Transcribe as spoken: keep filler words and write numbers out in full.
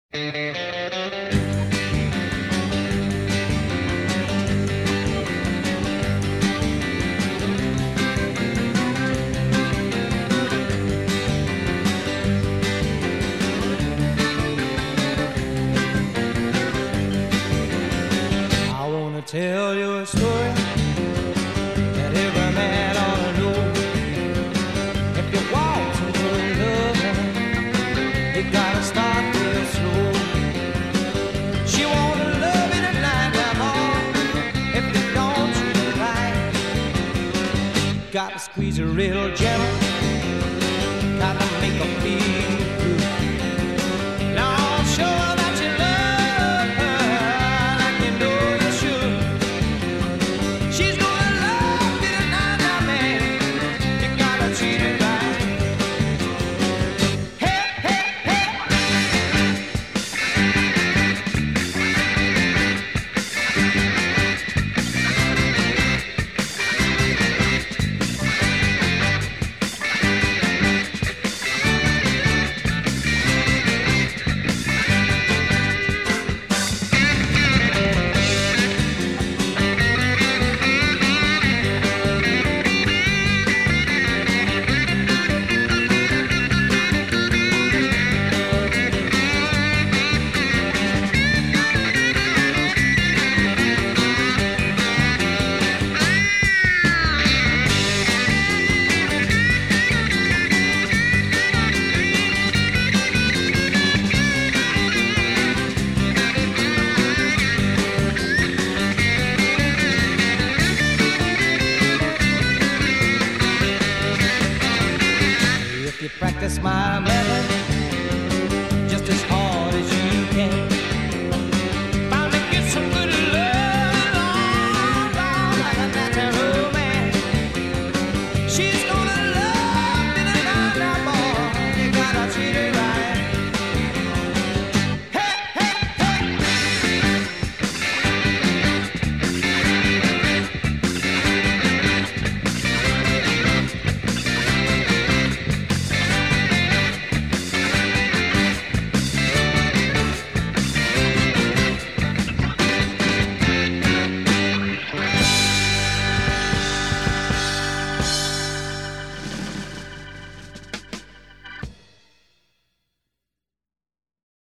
Tell you a story that every man ought to know. If you want some good loving, you gotta start real slow. She wanna love you tonight, come on. If you don't treat her right, gotta squeeze her real gentle, gotta make her feel